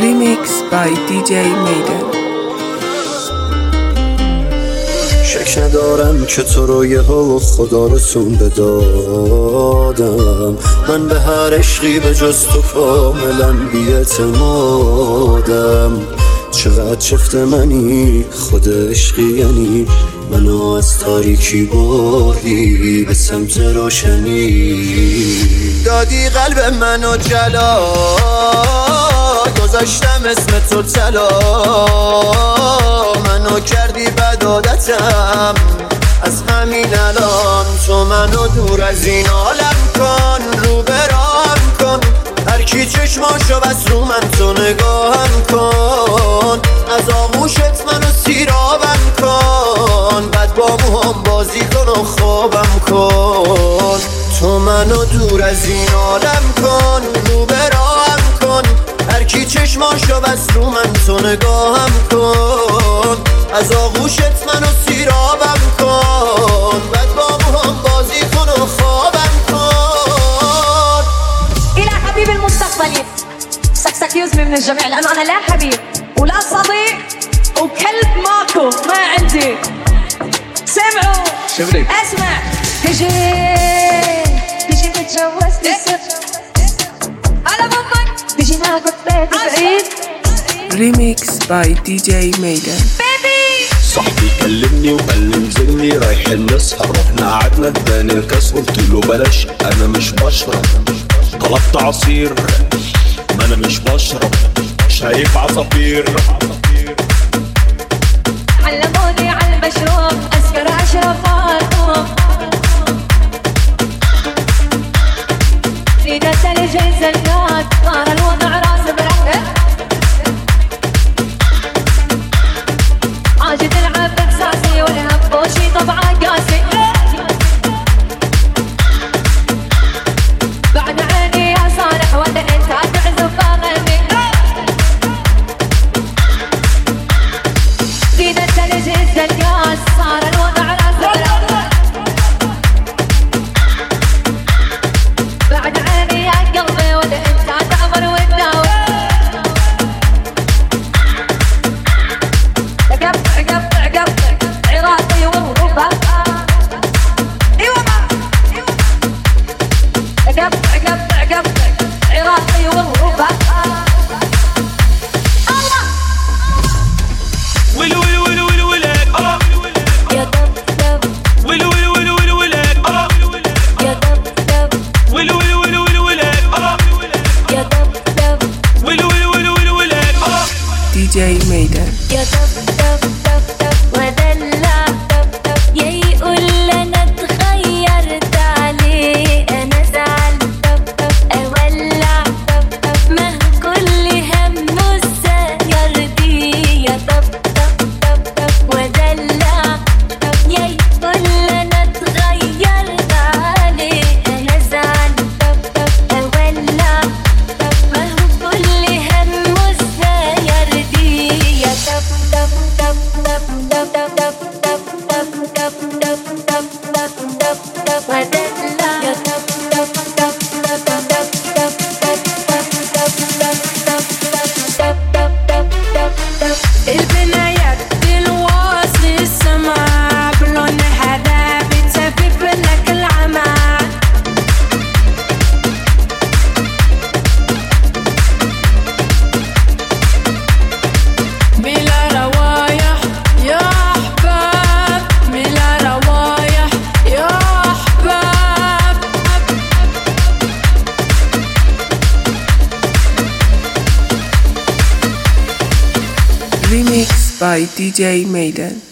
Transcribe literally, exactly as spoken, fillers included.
Remix by دی جی میدن. شک ندارم که تو رو یه ها خدا رسون بدادم. من به هر عشقی به جز تو کاملا بی‌اعتمادم. چقدر چفت منی خود عشقی، یعنی منو از تاریکی بردی به سمت روشنی. دادی قلب منو جلا، گذاشتم اسم تو طلا. منو کردی بد عادتم، از همین الان تو منو دور از این عالم کن. رو برام کن هر کی چشماشو بس رو من، تو نگاهم کن. از آغوشت منو سیرابم کن، بعد با موهام بازی کن و خوابم کن. تو منو دور از این عالم کن، رو برام کن هر کی چشماشو بس رو من، تو نگاهم کن. از آغوشت منو سیرابم کن، بعد با موهام بازی کن و خوابم کن. إلى حبيب المستقبلي سكسك يزمي من الجميع، لأنه أنا لا حبيب ولا صديق وكلب ماكو ما عندي. سمعوا شبلي اسمع. تجي تجي تتجوزني على بابك، تجي ناخد بيت بعيد. Remix by دی جی میدن. صاحبي كلمني وقال لي نزلني رايحين نسهر، رحنا قعدنا اداني الكاس قلت له بلاش انا مش بشرب. طلبت عصير ما انا مش بشرب، شايف عصافير. علموني على المشروب اسكر اشرب فارقوم. ريدة ثلج الزنات صار الوضع راس برهة. عاجد العب بإحساسي والهم بوشي طبعا قاسي. بعد عيني يا صالح ولا انت تعزف اغني. ريدة ثلج الزنات صار الوضع راس برهة. بعد عيني يا قلبي ولا انت تعمر وتداوي. قطع قطع قطع عراقي والربا. ايوه قطع قطع قطع عراقي والربا. الله ويلو ويلو ويلو ويلو ولك يا دب دب. ويلو ويلو ويلو ويلو ولك يا دب دب. ويلو ويلو ويلو ويلو ولك يا دب دب. ويلو ويلو ويلو ويلو ولك دی جی میدن. يا دب دب دب دب ودلع دب دب. يا يقول انا اتغيرت عليه انا زعل دب دب. اولع دب دب ما هو كل همه السير دي. يا دب دب دب دب ودلع دب. يا يقول انا اتغيرت عليه انا زعل دب دب. اولع دب ما هو كل همه السير دي. يا دب دب دب دب دب دب دب دب دب دب دب دب دب دب دب ودلع. يا دب دب دب دب دب دب دب دب دب دب دب دب دب. البنايات بالواصل السماء بلون هذا بتسبب لك العمى. بلا روايح يا أحباب، بلا روايح يا أحباب. Remix by دی جی میدن.